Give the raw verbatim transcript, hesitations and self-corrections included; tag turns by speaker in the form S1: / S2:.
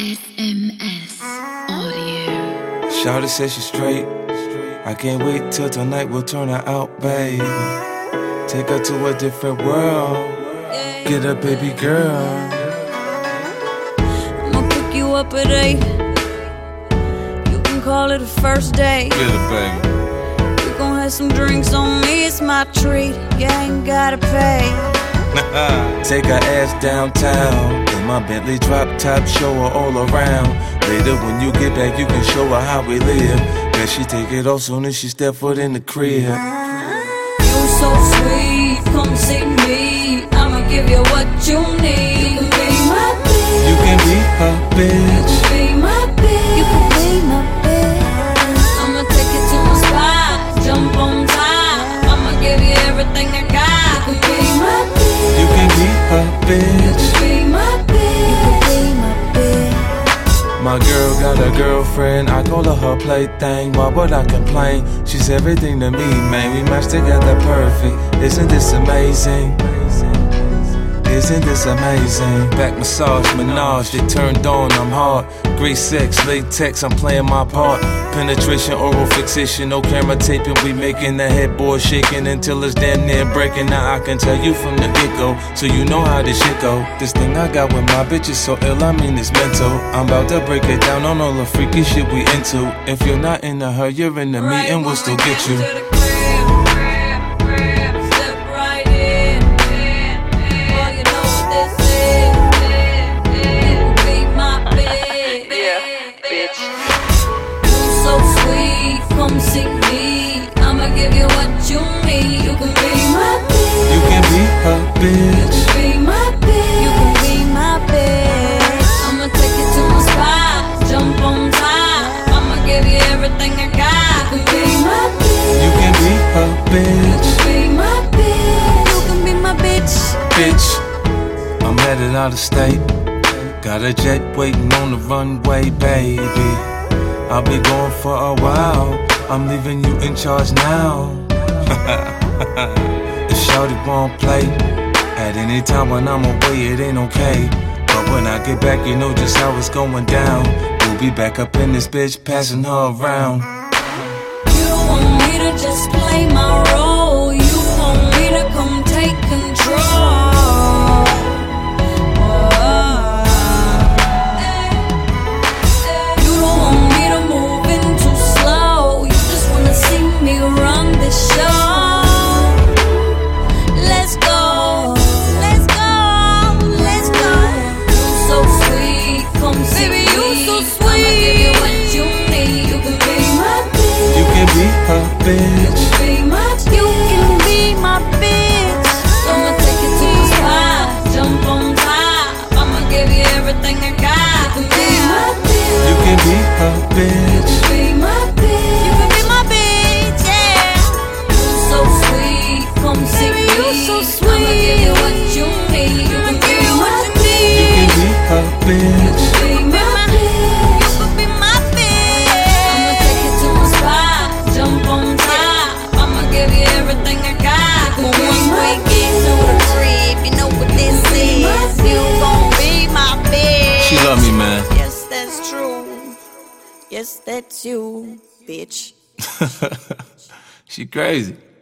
S1: S M S Audio.
S2: Shawty says she's straight. I can't wait till tonight we'll turn her out, baby. Take her to a different world. Get a baby girl.
S3: I'ma pick you up at eight. You can call it a first date.
S2: Get a baby.
S3: We gon' have some drinks on me, it's my treat. You ain't gotta pay.
S2: Take her ass downtown in my Bentley drop top, show her all around. Later when you get back you can show her how we live. Bet she take it off soon as she step foot in the crib.
S3: You so sweet, come see me. I'ma give you what you need. You can be my bitch.
S2: You can be her bitch.
S3: You can be my bitch. You can be my bitch. I'ma take you to my spot, jump on top. I'ma give you everything I got. You can be my bitch.
S2: You can be her bitch.
S3: You can be my bitch. You can be my bitch.
S2: My girl got a girlfriend, I call her her plaything. Why would I complain? She's everything to me, man. We match together perfect. Isn't this amazing? Isn't this amazing? Back massage, menage, they turned on, I'm hard. Great sex, latex, I'm playing my part. Penetration, oral fixation, no camera taping. We making the headboard shaking until it's damn near breaking. Now I can tell you from the get-go, so you know how this shit go. This thing I got with my bitch is so ill, I mean it's mental. I'm about to break it down on all the freaky shit we into. If you're not into her, you're into me and we'll still get you.
S3: Come see me, I'ma give you what you need. You can be my bitch.
S2: You can be her bitch.
S3: You can be my bitch. You can be my bitch. I'ma take you to my spot, jump on top. I'ma give you everything I got. You can be my bitch.
S2: You can be her bitch.
S3: You can be my bitch. You can be my bitch.
S2: Bitch, I'm headed out of state. Got a jet waiting on the runway, baby. I'll be going for a while. I'm leaving you in charge now. If shawty won't play at any time when I'm away, it ain't okay. But when I get back, you know just how it's going down. We'll be back up in this bitch, passing her around.
S3: You don't want me to just play my role. You want me to come take control.
S2: Bitch.
S3: You can be my, you can be my bitch. I'ma take you to the spot, jump on top. I'ma give you everything I got. You can be my bitch.
S2: You can be her bitch.
S3: You can be my bitch. You can be my bitch, yeah. You so sweet, come see me. You so sweet. I'ma give you what you need. You can give you what you need.
S2: You can be her bitch.
S3: You can be my bitch. You can be my bitch. I'ma take you to my spot, jump on top. Give you everything I got. But once we get to the crib, you know what this is. You gon' be my bitch.
S2: She love me, man.
S3: Yes, that's true. Yes, that's you, bitch.
S2: She crazy.